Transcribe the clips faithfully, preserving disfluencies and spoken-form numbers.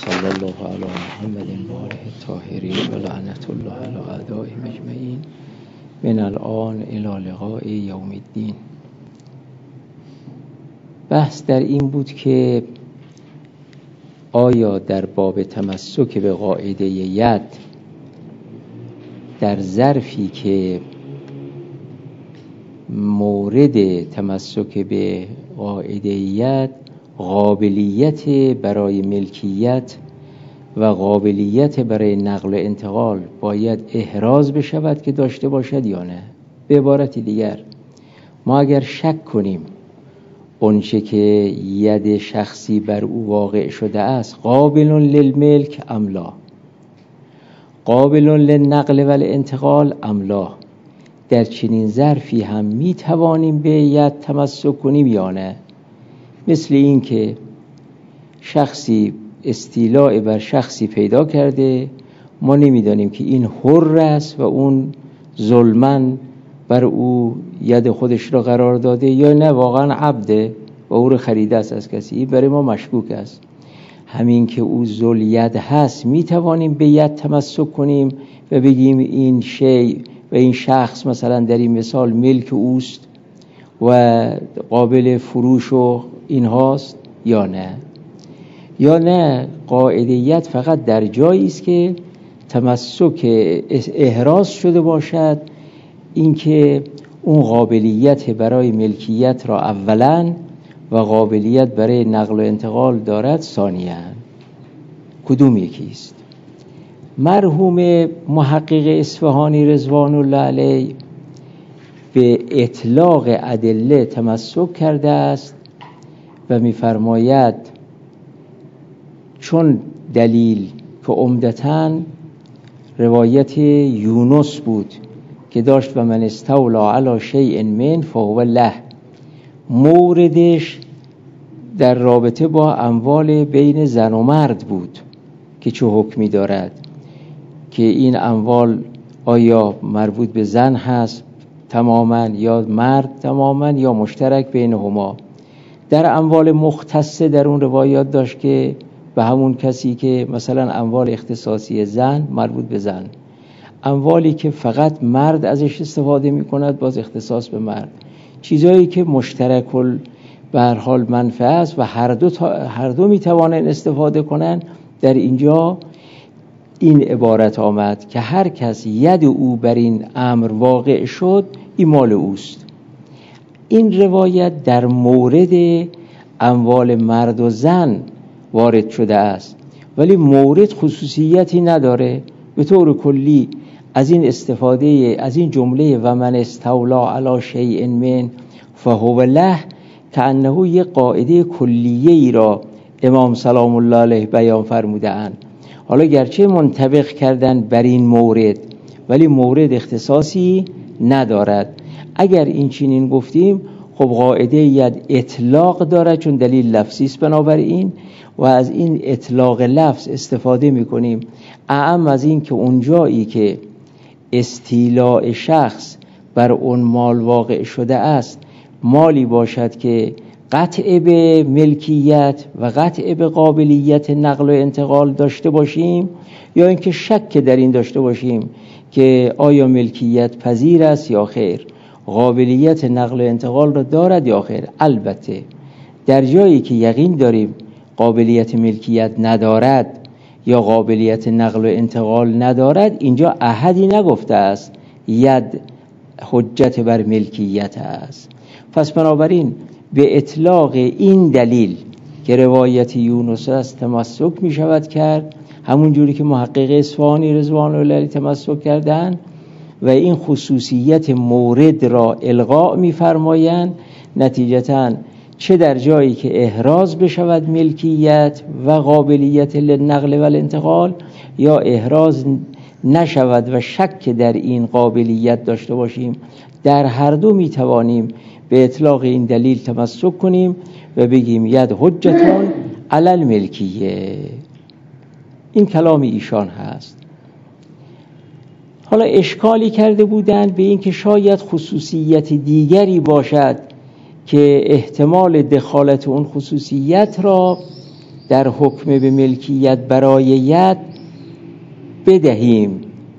صلی الله علی محمد و آله الطاهرین و لعنت الله علی اعدائهم اجمعین من الان الی لقاء یوم الدین. بحث در این بود که آیا در باب تمسک به قاعده ید در ظرفی که مورد تمسک به قاعده ید قابلیت برای ملکیت و قابلیت برای نقل و انتقال باید احراز بشود که داشته باشد یا نه. به عبارت دیگر ما اگر شک کنیم اونچه که ید شخصی بر او واقع شده است قابل للملک ام لا، قابل للنقل و الانتقال ام لا، در چنین ظرفی هم می توانیم به ید تمسک کنیم یا نه. مثل این که شخصی استیلاء بر شخصی پیدا کرده، ما نمیدانیم که این حر است و اون ظلماً بر او ید خودش را قرار داده یا نه واقعا عبده و او را خریده است از کسی. این برای ما مشکوک است. همین که او ذل ید هست می توانیم به ید تمسک کنیم و بگیم این شی و این شخص مثلا در این مثال ملک اوست و قابل فروش و این هاست یا نه. یا نه قاعده ید فقط در جایی است که تمسک احراز شده باشد، اینکه اون قابلیت برای ملکیت را اولا و قابلیت برای نقل و انتقال دارد ثانیاً. کدوم یکی است؟ مرحوم محقق اصفهانی رضوان الله علیه به اطلاق ادله تمسک کرده است و می‌فرماید چون دلیل که عمدتاً روایت یونس بود که داشت و من استولا علی شیء من فهو له، موردش در رابطه با اموال بین زن و مرد بود که چه حکمی دارد، که این اموال آیا مربوط به زن هست تماما یا مرد تماما یا مشترک بینهما. در اموال مختصه در اون روایات داشت که به همون کسی که مثلا اموال اختصاصی زن مربوط به زن، اموالی که فقط مرد ازش استفاده می کند باز اختصاص به مرد، چیزایی که مشترک به هر حال منفعه است و هر دو تا هر دو می توانند استفاده کنند. در اینجا این عبارت آمد که هر کس ید او بر این امر واقع شد این مال اوست. این روایت در مورد اموال مرد و زن وارد شده است ولی مورد خصوصیتی نداره. به طور کلی از این استفاده از این جمله و من استولا علی شیء من فهو له که انه یک قاعده کلیه ای را امام سلام الله علیه بیان فرموده اند. حالا گرچه منطبق کردن بر این مورد ولی مورد اختصاصی ندارد. اگر این چنین گفتیم خب قاعده ید اطلاق دارد چون دلیل لفظی است، بنابراین و از این اطلاق لفظ استفاده میکنیم. اعم از این که اونجایی که استیلاء شخص بر اون مال واقع شده است مالی باشد که قطع به ملکیت و قطع به قابلیت نقل و انتقال داشته باشیم یا اینکه شک در این داشته باشیم که آیا ملکیت پذیر است یا خیر، قابلیت نقل و انتقال را دارد یا خیر. البته در جایی که یقین داریم قابلیت ملکیت ندارد یا قابلیت نقل و انتقال ندارد، اینجا احدی نگفته است ید حجت بر ملکیت است. پس بنابراین به اطلاق این دلیل که روایت یونس است تمسک می شود کرد، همون جوری که محقق اصفهانی رضوان الله علیه تمسک کردند و این خصوصیت مورد را الغاء می فرمایند. نتیجتاً چه در جایی که احراز بشود ملکیت و قابلیت للنقل و الانتقال یا احراز نشود و شک در این قابلیت داشته باشیم، در هر دو می توانیم به اطلاق این دلیل تمسک کنیم و بگیم ید حجتون علی الملکیه. این کلام ایشان هست. حالا اشکالی کرده بودند به این که شاید خصوصیت دیگری باشد که احتمال دخالت اون خصوصیت را در حکم به ملکیت برای ید بدهیم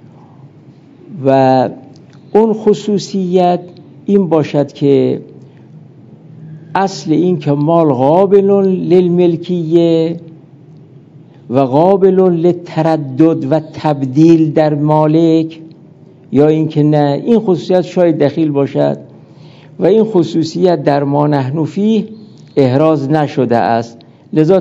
و اون خصوصیت این باشد که اصل این که مال قابل للملکیه و قابل للتردد و تبدیل در مالک، یا این که نه این خصوصیت شاید دخیل باشد و این خصوصیت در ما نحن فیه احراز نشده است. لذا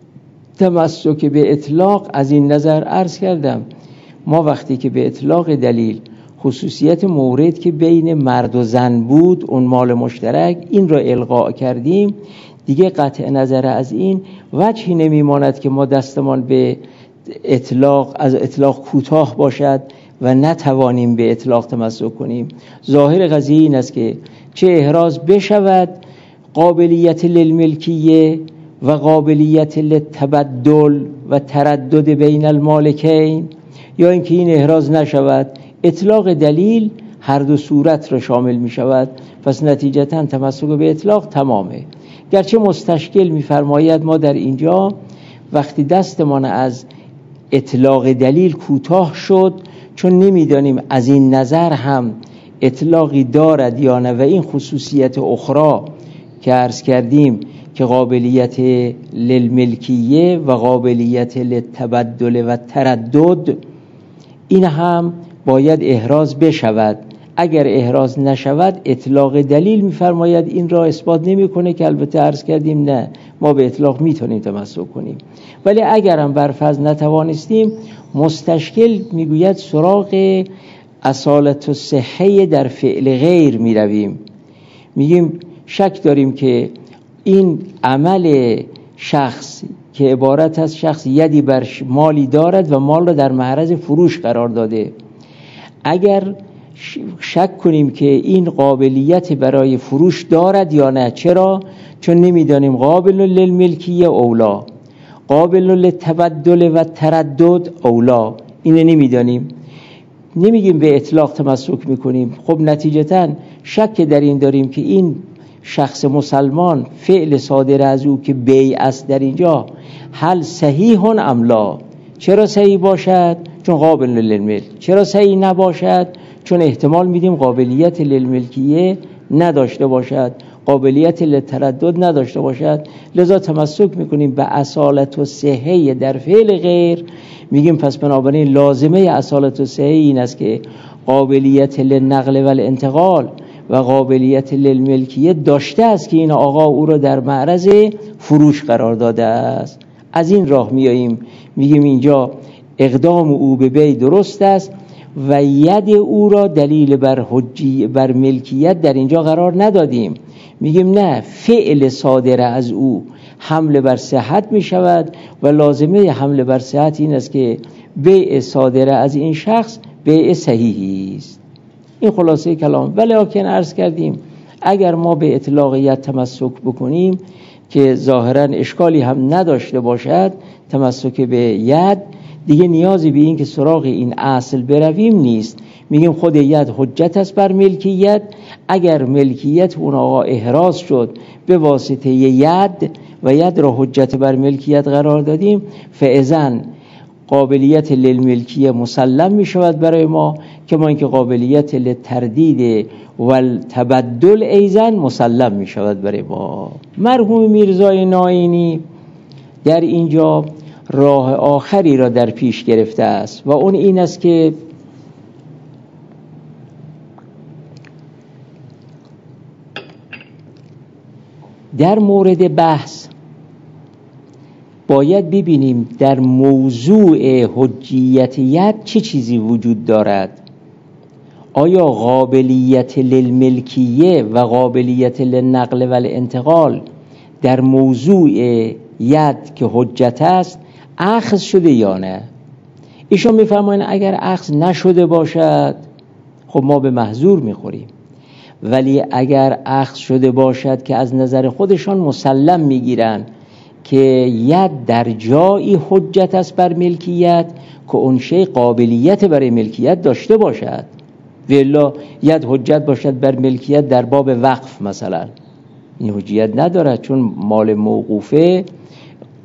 تمسک به اطلاق از این نظر عرض کردم، ما وقتی که به اطلاق دلیل خصوصیت مورد که بین مرد و زن بود اون مال مشترک این را الغا کردیم، دیگه قطع نظر از این وجهی نمیماند که ما دستمان به اطلاق از اطلاق کوتاه باشد و نتوانیم به اطلاق تمسک کنیم. ظاهر قضیه این است که چه احراز بشود قابلیت للملکیه و قابلیت للتبدل و تردد بین المالکین، یا اینکه این احراز نشود، اطلاق دلیل هر دو صورت را شامل می شود. پس نتیجتاً تمسک به اطلاق تمامه. گرچه مستشکل می فرماید ما در اینجا وقتی دستمان از اطلاق دلیل کوتاه شد، چون نمیدانیم از این نظر هم اطلاقی دارد یا نه و این خصوصیت اخرى که عرض کردیم که قابلیت للملکیه و قابلیت للتبدل و تردد، این هم باید احراز بشود. اگر احراز نشود اطلاق دلیل می‌فرماید این را اثبات نمی‌کنه، که البته عرض کردیم نه، ما به اطلاق میتونیم تمسک کنیم. ولی اگر هم بر فرض نتوانستیم، مستشکل میگوید سراغ اصالت و صحه در فعل غیر میرویم. میگیم شک داریم که این عمل شخص که عبارت از شخص یدی بر مالی دارد و مال را در معرض فروش قرار داده، اگر شک کنیم که این قابلیت برای فروش دارد یا نه. چرا؟ چون نمیدانیم قابل للملکیه اولا، قابل للتبدل و تردد اولا، اینه نمیدانیم، نمیگیم به اطلاق تمسک میکنیم. خب نتیجتاً شک در این داریم که این شخص مسلمان فعل صادر از او که بیع است در اینجا هل صحیح ام لا. چرا صحیح باشد؟ چون قابل للملک. چرا صحیح نباشد؟ چون احتمال میدیم قابلیت للملکیه نداشته باشد، قابلیت للتردد نداشته باشد. لذا تمسک میکنیم به اصالت و صحه در فعل غیر. میگیم پس بنابراین لازمه اصالت و صحه این است که قابلیت للنقل و الانتقال و قابلیت للملکیه داشته است که این آقا او را در معرض فروش قرار داده است. از این راه میاییم میگیم اینجا اقدام او به بیع درست است و ید او را دلیل بر حجی بر ملکیت در اینجا قرار ندادیم. میگیم نه، فعل صادر از او حمله بر صحت می شود و لازمه حمله بر صحت این است که بیع صادر از این شخص بیع صحیحی است. این خلاصه کلام. ولیکن عرض کردیم اگر ما به اطلاقیت تمسک بکنیم که ظاهرا اشکالی هم نداشته باشد، تمسک به ید، دیگه نیازی به این که سراغ این اصل برویم نیست. میگیم خود ید حجت است بر ملکیت. اگر ملکیت اون آقا احراز شد به واسطه ید و ید را حجت بر ملکیت قرار دادیم، فاذن قابلیت للملکیه مسلم می شود برای ما، که ما اینکه قابلیت للتردید و التبدل ایزن مسلم می شود برای ما. مرحوم میرزای ناینی در اینجا راه آخری را در پیش گرفته است و اون این است که در مورد بحث باید ببینیم در موضوع حجیت ید چه چیزی وجود دارد. آیا قابلیت للملکیه و قابلیت للنقل و الانتقال در موضوع ید که حجت است اخذ شده یا نه؟ ایشون میفرمایند اگر اخذ نشده باشد خب ما به محظور میخوریم، ولی اگر اخذ شده باشد که از نظر خودشان مسلم میگیرن که ید در جایی حجت است بر ملکیت که اون شی قابلیت برای ملکیت داشته باشد، والا ید حجت باشد بر ملکیت در باب وقف مثلا، این حجیت ندارد چون مال موقوفه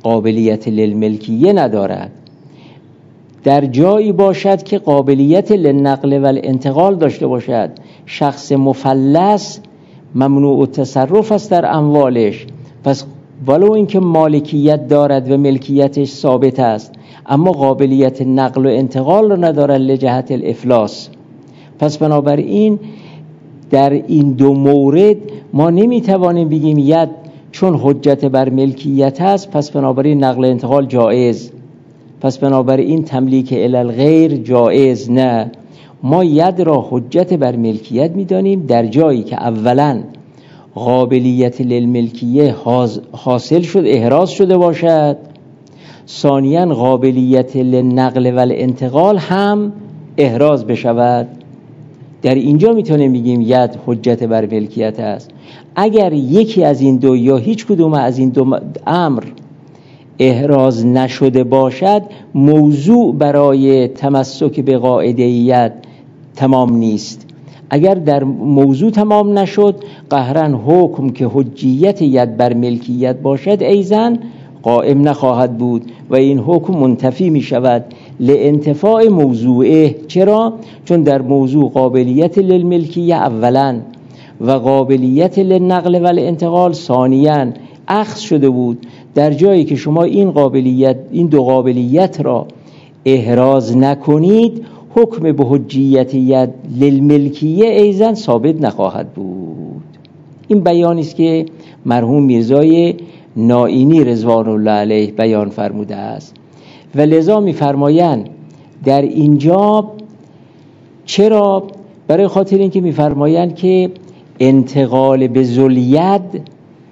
قابلیت للملکیه ندارد. در جایی باشد که قابلیت للنقل و الانتقال داشته باشد، شخص مفلس ممنوع التصرف است در اموالش، پس ولو اینکه مالکیت دارد و ملکیتش ثابت است اما قابلیت نقل و انتقال رو ندارد لجهت الافلاس. پس بنابراین در این دو مورد ما نمیتوانیم بگیم ید چون حجت بر ملکیت است پس بنابراین نقل و انتقال جایز، پس بنابراین تملیک الی الغیر جایز. نه، ما ید را حجت بر ملکیت میدانیم در جایی که اولا قابلیت للملکیه حاصل شد، احراز شده باشد، ثانیاً قابلیت للنقل و الانتقال هم احراز بشود. در اینجا میتونیم بگیم ید حجت بر ملکیت است. اگر یکی از این دو یا هیچ کدوم از این دو امر احراز نشده باشد، موضوع برای تمسک به قاعده ید تمام نیست. اگر در موضوع تمام نشد، قهرن حکم که حجیت ید بر ملکیت باشد ایضاً قائم نخواهد بود و این حکم منتفی می شود لانتفاع موضوعه. چرا؟ چون در موضوع قابلیت للملکیه اولا و قابلیت للنقل و الانتقال ثانیاً اخذ شده بود. در جایی که شما این قابلیت این دو قابلیت را احراز نکنید، حکم به حجیت ید للملکیه ایضاً ثابت نخواهد بود. این بیانی است که مرحوم میرزای نائینی رضوان الله علیه بیان فرموده است و لذا می‌فرمایند در اینجا چرا؟ برای خاطر اینکه می‌فرمایند که انتقال به ذوالید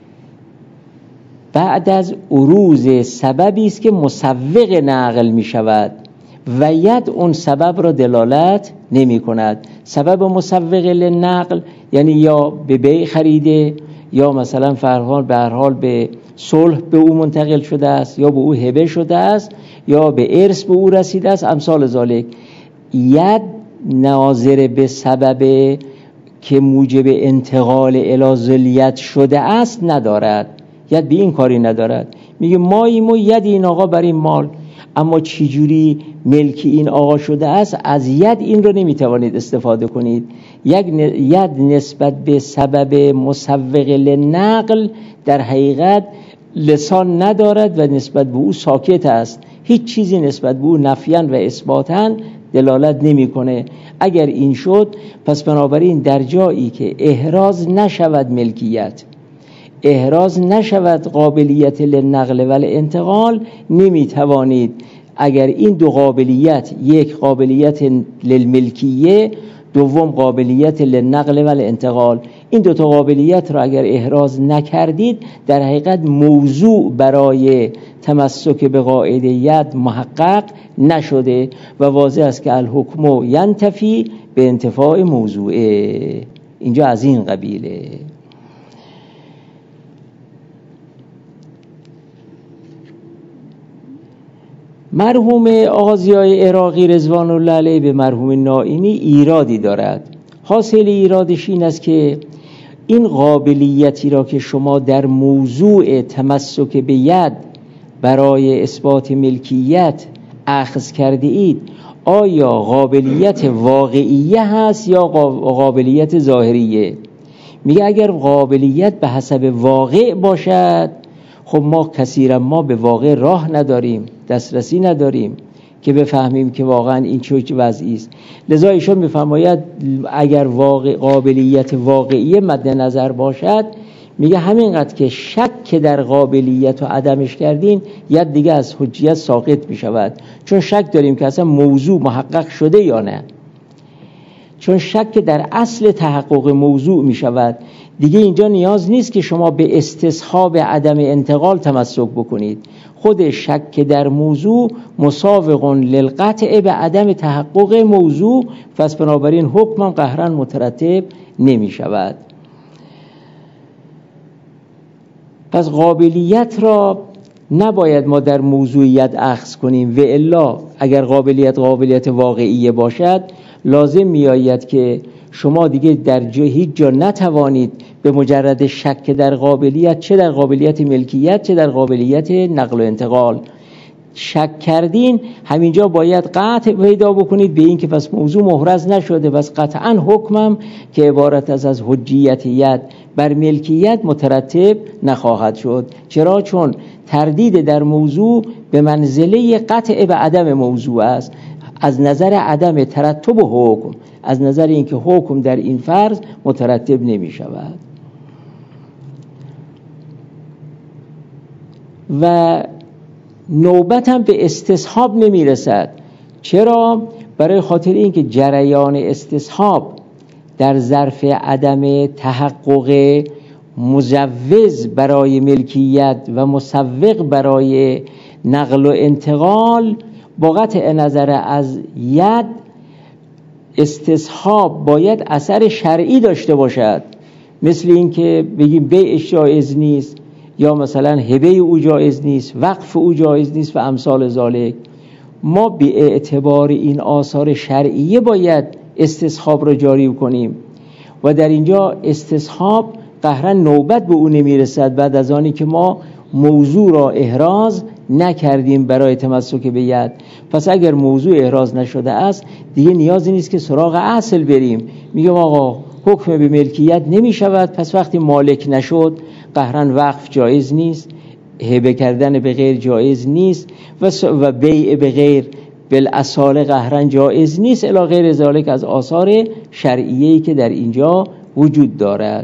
بعد از عروض سببی است که مسوق نقل می شود و ید اون سبب را دلالت نمی کند. سبب مسوق للنقل یعنی یا به بیع خریده یا مثلا فرحال به هر حال به صلح به او منتقل شده است یا به او هبه شده است یا به ارث به او رسیده است، امثال ذالک. ید ناظر به سبب که موجب انتقال الی ذوالید شده است ندارد. ید به این کاری ندارد. میگه ماییم و ید این آقا بر این مال، اما چجوری ملک این آقا شده است از ید این رو نمیتوانید استفاده کنید. یک ید نسبت به سبب مسوق للنقل در حقیقت لسان ندارد و نسبت به او ساکت است. هیچ چیزی نسبت به او نفیاً و اثباتاً دلالت نمیکنه. اگر این شد پس بنابراین در جایی که احراز نشود ملکیت، احراز نشود قابلیت للنقل و الانتقال، نمیتوانید اگر این دو قابلیت، یک قابلیت للملکیه، دوم قابلیت للنقل و الانتقال، این دو تا قابلیت را اگر احراز نکردید در حقیقت موضوع برای تمسک به قاعده ید محقق نشده و واضح است که الحکم ینتفی به انتفاع موضوعه. اینجا از این قبیله. مرحوم آقا ضیای عراقی رضوان الله علیه به مرحوم نائینی ایرادی دارد. حاصل ایرادش این است که این قابلیتی را که شما در موضوع تمسک به ید برای اثبات ملکیت اخذ کرده اید، آیا قابلیت واقعیه هست یا قابلیت ظاهریه؟ میگه اگر قابلیت به حسب واقع باشد، خب ما کثیرا ما به واقع راه نداریم، دسترسی نداریم که بفهمیم که واقعا این چه وضعی است. لذا ایشون میفرماید اگر واقع قابلیت واقعی مد نظر باشد، میگه همینقدر که شک در قابلیت و عدمش کردین، ید دیگه از حجیت ساقط میشود، چون شک داریم که اصلا موضوع محقق شده یا نه. چون شک در اصل تحقق موضوع میشود، دیگه اینجا نیاز نیست که شما به استصحاب عدم انتقال تمسک بکنید. خود شک در موضوع مساوق للقطع به عدم تحقق موضوع، پس بنابراین حکم قهرا مترتب نمی شود. پس قابلیت را نباید ما در موضوعیت اخذ کنیم و الا اگر قابلیت قابلیت واقعیه باشد، لازم می آید که شما دیگه در جا هیچ جا نتوانید به مجرد شک در قابلیت، چه در قابلیت ملکیت چه در قابلیت نقل و انتقال شک کردین، همینجا باید قطع پیدا بکنید به این که پس موضوع محرز نشده، پس قطعا حکمم که عبارت از از حجیت ید بر ملکیت مترتب نخواهد شد. چرا؟ چون تردید در موضوع به منزله قطع به عدم موضوع است، از نظر عدم ترتب و حکم، از نظر اینکه حکم در این فرض مترتب نمی شود. و نوبت هم به استصحاب نمی رسد. چرا؟ برای خاطر اینکه جریان استصحاب در ظرف عدم تحقق مجوز برای ملکیت و مسوق برای نقل و انتقال با قطع نظر از ید، استصحاب باید اثر شرعی داشته باشد، مثل اینکه بگیم بیعش جایز نیست، یا مثلا هبه او جایز نیست، وقف او جایز نیست و امثال ذالک. ما به اعتبار این آثار شرعیه باید استصحاب را جاری کنیم و در اینجا استصحاب قهرا نوبت به اون نمیرسد بعد از آنی که ما موضوع را احراز نکردیم برای تمسک به ید. پس اگر موضوع احراز نشده است دیگه نیازی نیست که سراغ اصل بریم، میگم آقا حکم به ملکیت نمی شود، پس وقتی مالک نشد قهرا وقف جایز نیست، هبه کردن به غیر جایز نیست و بیع به غیر بالاصاله قهرا جایز نیست الی غیر ذالک از آثار شرعیه‌ای که در اینجا وجود دارد.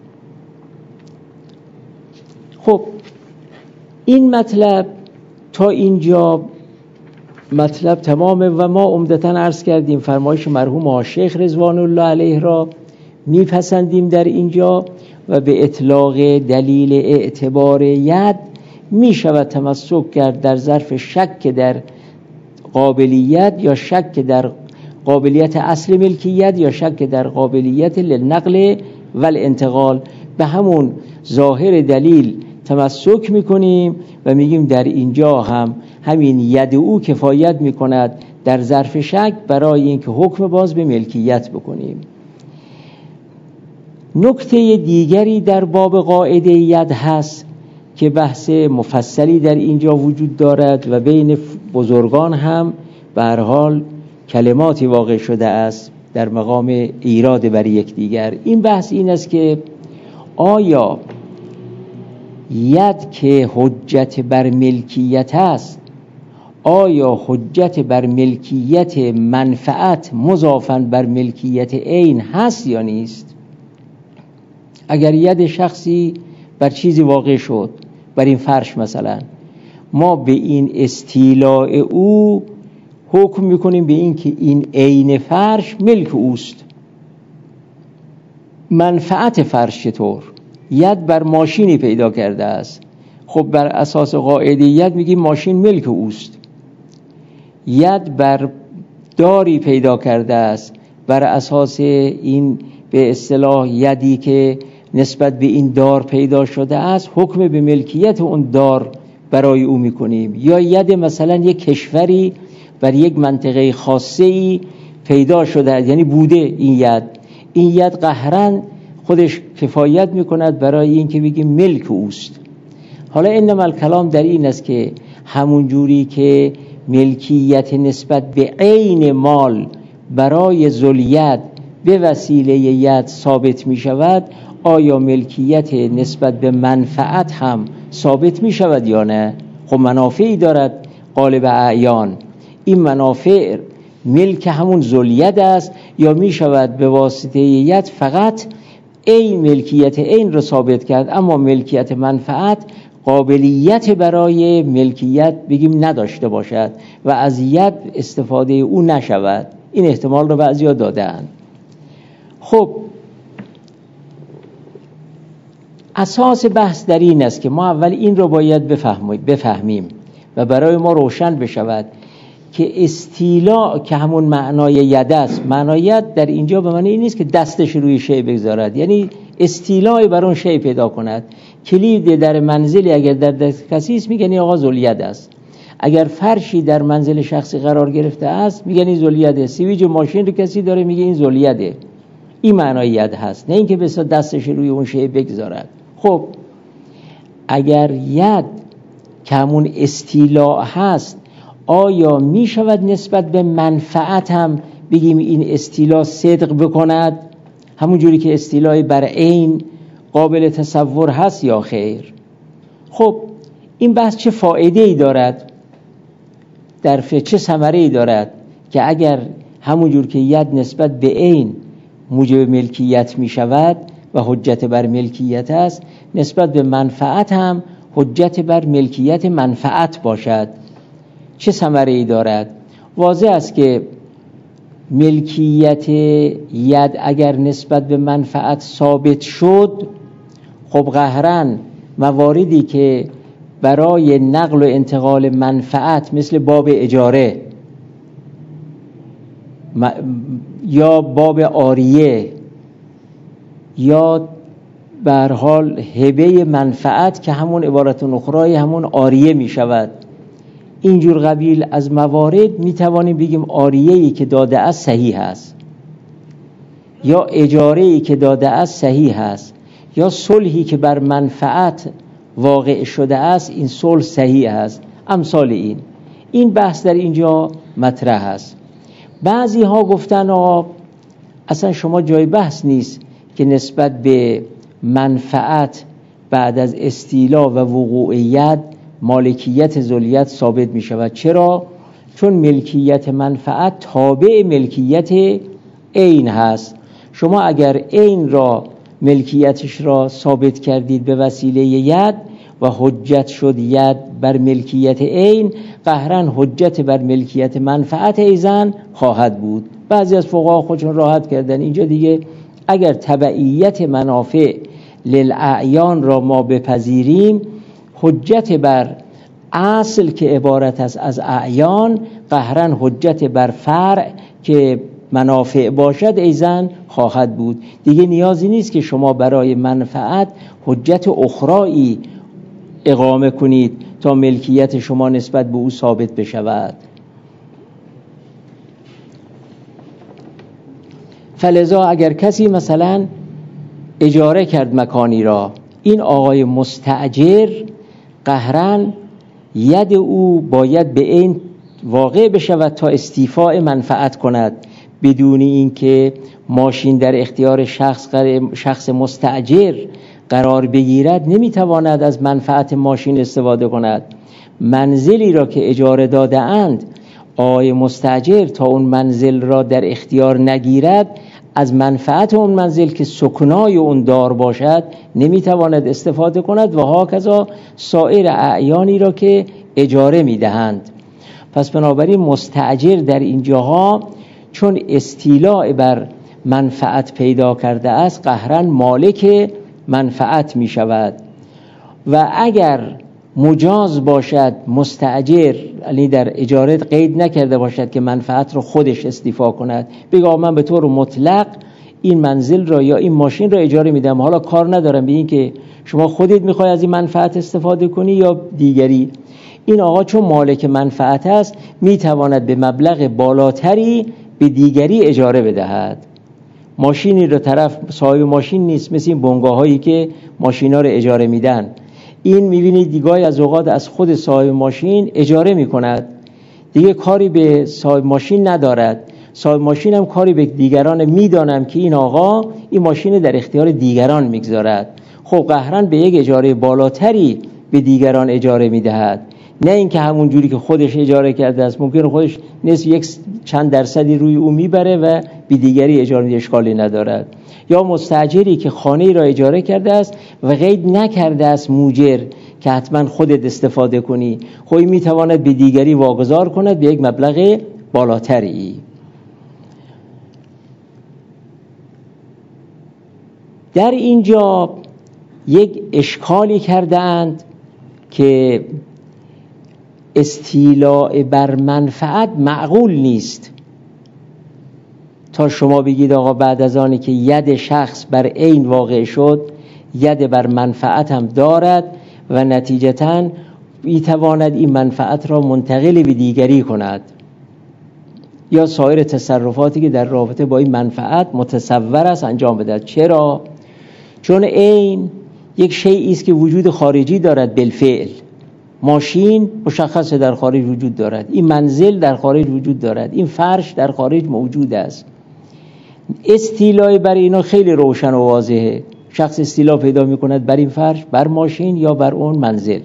خب این مطلب تا اینجا مطلب تمامه و ما عمدتاً عرض کردیم فرمایش مرحوم آقا شیخ رضوان الله علیه را میپسندیم در اینجا و به اطلاق دلیل اعتبار ید می شود تمسک کرد در ظرف شک در قابلیت یا شک در قابلیت اصل ملکیت یا شک در قابلیت للنقل و الانتقال. به همون ظاهر دلیل تمسک میکنیم و میگیم در اینجا هم همین ید او کفایت میکند در ظرف شک برای اینکه حکم باز به ملکیت بکنیم. نکته دیگری در باب قاعده ید هست که بحث مفصلی در اینجا وجود دارد و بین بزرگان هم به هر حال کلماتی واقع شده است در مقام ایراد بر یک دیگر. این بحث این است که آیا ید که حجت بر ملکیت است، آیا حجت بر ملکیت منفعت مضافاً بر ملکیت عین هست یا نیست؟ اگر ید شخصی بر چیزی واقع شد، بر این فرش مثلا، ما به این استیلاء او حکم میکنیم به این که این عین فرش ملک اوست. منفعت فرش چطور؟ ید بر ماشینی پیدا کرده است، خب بر اساس قاعده ید میگیم ماشین ملک اوست. ید بر داری پیدا کرده است، بر اساس این به اصطلاح یدی که نسبت به این دار پیدا شده است حکم به ملکیت اون دار برای او میکنیم. یا ید مثلا یک کشوری بر یک منطقه خاصی پیدا شده، یعنی بوده این ید، این ید قهرن خودش کفایت میکند برای این که بگیم ملک اوست. حالا انما الکلام در این است که همون جوری که ملکیت نسبت به عین مال برای ذوالید به وسیله ید ثابت می شود، آیا ملکیت نسبت به منفعت هم ثابت می شود یا نه؟ خب منافعی دارد غالب اعیان، این منافع ملک همون ذوالید است یا می شود به واسطه ید فقط این ملکیت این رو ثابت کرد اما ملکیت منفعت قابلیت برای ملکیت بگیم نداشته باشد و از ید استفاده او نشود؟ این احتمال رو بعضیا دادن. خب اساس بحث در این است که ما اول این رو باید بفهمیم و برای ما روشن بشود که استیلاء که همون معنای ید است، معنای ید در اینجا به معنی این نیست که دستش روی شی بگذارد، یعنی استیلاء بر اون شی پیدا کند. کلید در منزلی اگر در دست کسی است میگن آقا ذوالید است، اگر فرشی در منزل شخصی قرار گرفته است میگن این ذوالید است، سویچ ماشین رو کسی داره میگه این ذوالید است. این معنای ید هست، نه اینکه بسا دستش روی اون شیء بگذارد. خب اگر ید که همون استیلاء هست، آیا می شود نسبت به منفعت هم بگیم این استیلاء صدق بکند، همون جوری که استیلاء بر عین قابل تصور هست یا خیر؟ خب این بحث چه فایده ای دارد در فقه، چه ثمره ای دارد که اگر همون جور که ید نسبت به عین موجب ملکیت می شود و حجت بر ملکیت است، نسبت به منفعت هم حجت بر ملکیت منفعت باشد. چه ثمره ای دارد؟ واضح است که ملکیت ید اگر نسبت به منفعت ثابت شد، خب قهراً مواردی که برای نقل و انتقال منفعت مثل باب اجاره یا باب عاریه یا به هر حال هبه منفعت که همون عبارت اخرای همون عاریه می شود، اینجور قبیل از موارد می توانیم بگیم عاریه‌ای که داده است صحیح است، یا اجاره‌ای که داده است صحیح است، یا صلحی که بر منفعت واقع شده است این صلح صحیح است. امثال این این بحث در اینجا مطرح است. بعضی ها گفتن آه اصلا شما جای بحث نیست که نسبت به منفعت بعد از استیلا و وقوع ید مالکیت ذوالید ثابت می شود. چرا؟ چون ملکیت منفعت تابع ملکیت عین هست. شما اگر عین را ملکیتش را ثابت کردید به وسیله ید و حجت شد ید بر ملکیت عین، قهراً حجت بر ملکیت منفعت ایزن خواهد بود. بعضی از فقها خودشون راحت کردن اینجا دیگه اگر تبعیت منافع للاعیان را ما بپذیریم، حجت بر اصل که عبارت است از اعیان قهراً حجت بر فرع که منافع باشد ایزن خواهد بود. دیگه نیازی نیست که شما برای منفعت حجت اخرایی اقامه کنید تا ملکیت شما نسبت به او ثابت بشود. فلذا اگر کسی مثلا اجاره کرد مکانی را، این آقای مستأجر قهراً ید او باید به این واقع بشود تا استیفاء منفعت کند، بدون اینکه ماشین در اختیار شخص شخص مستأجر قرار بگیرد نمیتواند از منفعت ماشین استفاده کند. منزلی را که اجاره داده اند، آقای مستأجر تا اون منزل را در اختیار نگیرد از منفعت اون منزل که سکنای اون دار باشد نمیتواند استفاده کند و هاکذا سایر اعیانی را که اجاره میدهند. پس بنابراین مستأجر در این جاها چون استیلاء بر منفعت پیدا کرده است قهراً مالک منفعت می شود. و اگر مجاز باشد مستأجر، یعنی در اجاره قید نکرده باشد که منفعت رو خودش استیفا کند، بگه من به طور مطلق این منزل را یا این ماشین را اجاره میدم، حالا کار ندارم به این که شما خودت میخوای از این منفعت استفاده کنی یا دیگری، این آقا چون مالک منفعت است میتواند به مبلغ بالاتری به دیگری اجاره بدهد. ماشینی رو طرف صاحب ماشین نیست، مثل این بنگاه هایی که ماشینا رو اجاره میدن، این میبینید دیگه از اوقات از خود صاحب ماشین اجاره میکند، دیگه کاری به صاحب ماشین ندارد. صاحب ماشین هم کاری به دیگران میدانم که این آقا این ماشین در اختیار دیگران میگذارد. خب قهراً به یک اجاره بالاتری به دیگران اجاره میدهد، نه اینکه همون جوری که خودش اجاره کرده است ممکن خودش نصف یک چند درصدی روی او میبره و به دیگری اجاره میده، اشکالی ندارد. یا مستاجری که خانه‌ای را اجاره کرده است و قید نکرده است موجر که حتما خودت استفاده کنی، خودی میتواند به دیگری واگذار کند به یک مبلغ بالاتری. در اینجا یک اشکالی کردند که استیلاء بر منفعت معقول نیست. تا شما بگید آقا بعد از آنی که ید شخص بر عین واقع شد ید بر منفعت هم دارد و نتیجتاً میتواند این منفعت را منتقل به دیگری کند. یا سایر تصرفاتی که در رابطه با این منفعت متصور است انجام بدهد. چرا؟ چون عین یک شیئی است که وجود خارجی دارد بالفعل. ماشین مشخصه در خارج وجود دارد، این منزل در خارج وجود دارد، این فرش در خارج موجود است. استیلای بر اینا خیلی روشن و واضحه. شخص استیلا پیدا میکند بر این فرش، بر ماشین یا بر اون منزل.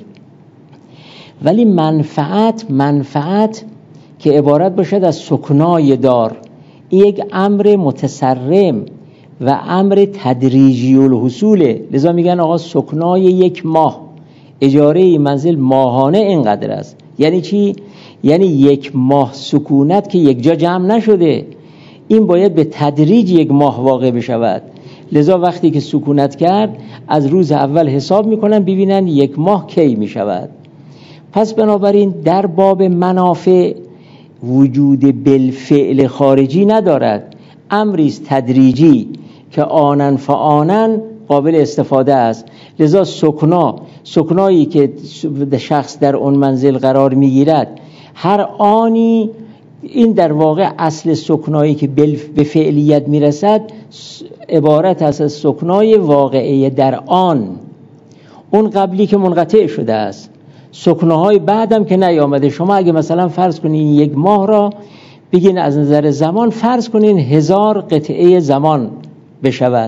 ولی منفعت منفعت که عبارت باشد از سکنای دار، این یک امر متصرم و امر تدریجی الحصوله. لذا میگن آقا سکنای یک ماه، اجاره منزل ماهانه اینقدر است. یعنی چی؟ یعنی یک ماه سکونت که یک جا جمع نشده، این باید به تدریج یک ماه واقع بشود. لذا وقتی که سکونت کرد از روز اول حساب میکنن ببینن یک ماه کی میشود. پس بنابراین در باب منافع وجود بالفعل خارجی ندارد، امری است تدریجی که آنن فآنن قابل استفاده است. لذا سکنا سکنایی که شخص در اون منزل قرار میگیرد هر آنی، این در واقع اصل سکنایی که به فعلیت میرسد عبارت است از سکنای واقعی در آن، اون قبلی که منقطع شده است. سکناهای بعدم که نیامده. شما اگه مثلا فرض کنین یک ماه را بگین از نظر زمان فرض کنین هزار قطعه زمان بشود،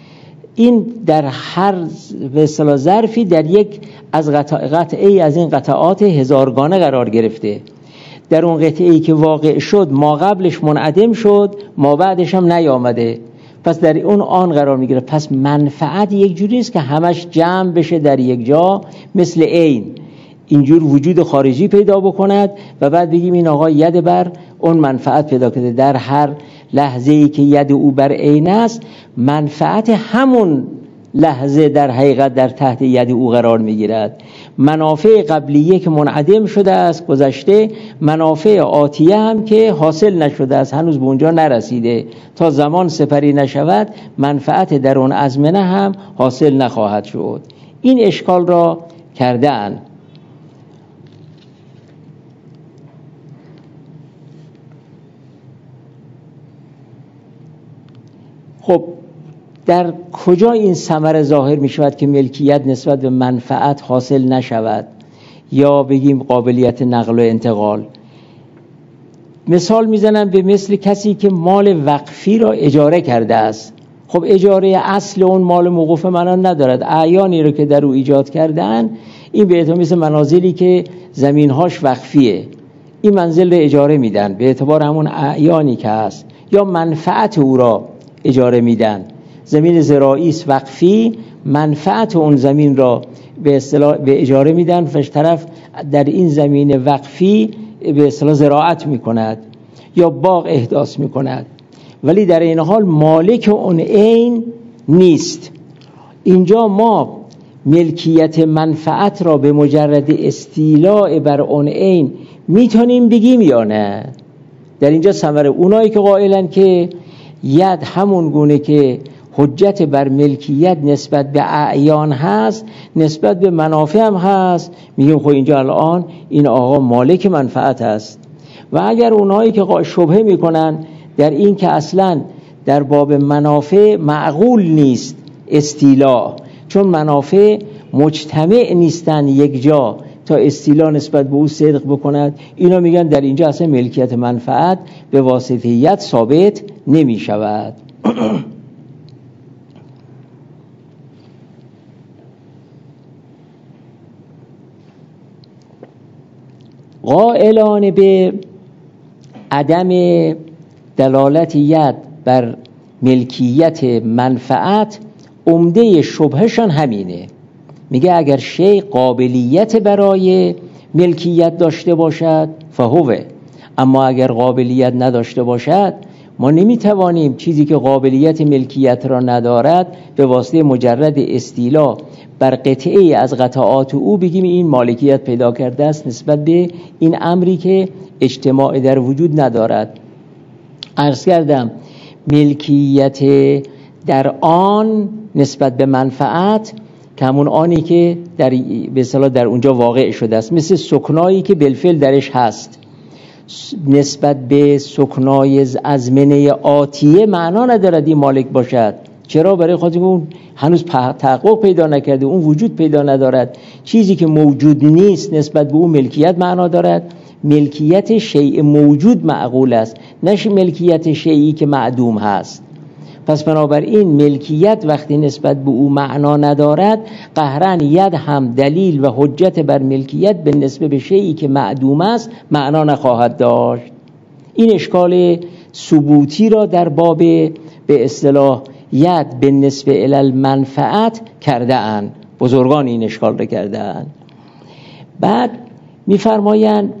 این در هر به اصطلاح ظرفی در یک از قطعه از این قطعات هزارگانه قرار گرفته. در اون قطعه‌ای که واقع شد ما قبلش منعدم شد، ما بعدش هم نیامده، پس در اون آن قرار میگیره. پس منفعت یک جوری است که همش جمع بشه در یک جا، مثل عین اینجور وجود خارجی پیدا بکند و بعد بگیم این آقا ید بر اون منفعت پیدا کرده. در هر لحظه‌ای که ید او بر عین است، منفعت همون لحظه در حقیقت در تحت ید او قرار میگیرد. منافع قبلیه که منعدم شده است گذشته، منافع آتیه هم که حاصل نشده است، هنوز به اونجا نرسیده، تا زمان سپری نشود منفعت در اون ازمنه هم حاصل نخواهد شد. این اشکال را کردن. خب در کجا این ثمره ظاهر می شود که ملکیت نسبت به منفعت حاصل نشود یا بگیم قابلیت نقل و انتقال؟ مثال میزنم به مثل کسی که مال وقفی را اجاره کرده است. خب اجاره اصل اون مال موقوف منان ندارد، اعیانی رو که در او ایجاد کردن، این به اعتبار مثل منازلی که زمینهاش وقفیه، این منزل رو اجاره میدن به اعتبار همون اعیانی که هست، یا منفعت او را اجاره میدن. زمین زراعی است وقفی، منفعت اون زمین را به اصطلاح به اجاره میدن، فش طرف در این زمین وقفی به اصطلاح زراعت میکند یا باغ احداث میکند، ولی در این حال مالک اون عین نیست. اینجا ما ملکیت منفعت را به مجرد استیلاء بر اون عین میتونیم بگیم یا نه؟ در اینجا ثمره اونایی که قائلن که ید همون گونه که حجت بر ملکیت نسبت به اعیان هست نسبت به منافع هم هست، میگیم خب اینجا الان این آقا مالک منفعت است. و اگر اونایی که شبهه میکنن در این که اصلا در باب منافع معقول نیست استیلاء، چون منافع مجتمع نیستن یک جا تا استیلاء نسبت به او صدق بکند، اینا میگن در اینجا اصلا ملکیت منفعت به واسطه ید ثابت نمی شود. قائلان به عدم دلالت ید بر ملکیت منفعت عمده شبهشان همینه. میگه اگر شیء قابلیت برای ملکیت داشته باشد فهوه، اما اگر قابلیت نداشته باشد ما نمیتوانیم چیزی که قابلیت ملکیت را ندارد به واسطه مجرد استیلا بر قطعه از قطعات او بگیم این مالکیت پیدا کرده است نسبت به این امری که اجتماع در وجود ندارد. عرض کردم ملکیت در آن نسبت به منفعت که همون آنی که در به اصطلاح در اونجا واقع شده است، مثل سکنایی که بالفعل درش هست. نسبت به سکنای ازمنه آتیه معنا ندارد این مالک باشد. چرا؟ برای خاطر اون هنوز تحقق پیدا نکرده، اون وجود پیدا ندارد. چیزی که موجود نیست نسبت به اون ملکیت معنا دارد. ملکیت شیء موجود معقول است، نه ملکیت شیئی که معدوم هست. پس بنابراین ملکیت وقتی نسبت به او معنا ندارد، قهرن ید هم دلیل و حجت بر ملکیت به نسبت به شیئی که معدوم است معنا نخواهد داشت. این اشکال ثبوتی را در باب به اصطلاح ید به نسبت الی المنفعت کرده اند. بزرگان این اشکال را کرده اند. بعد می‌فرمایند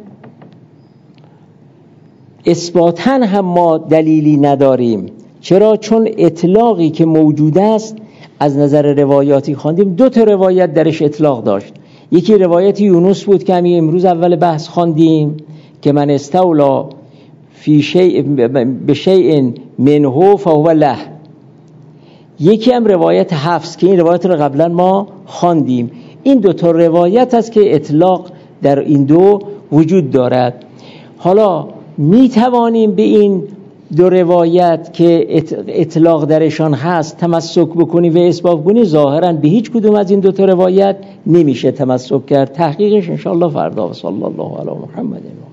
اثباتاً هم ما دلیلی نداریم. چرا؟ چون اطلاقی که موجود است از نظر روایاتی خواندیم، دو تا روایت درش اطلاق داشت. یکی روایت یونس بود که همین امروز اول بحث خواندیم که من استولا فی شیء بشیء منه فهو له. یکی هم روایت حفص که این روایت رو قبلا ما خواندیم. این دو تا روایت است که اطلاق در این دو وجود دارد. حالا می توانیم به این دو روایت که اطلاق درشان هست تمسک بکنیم و اثبات کنیم؟ ظاهرا به هیچ کدوم از این دو تا روایت نمیشه تمسک کرد. تحقیقش انشاءالله فردا. صلی الله علی محمد.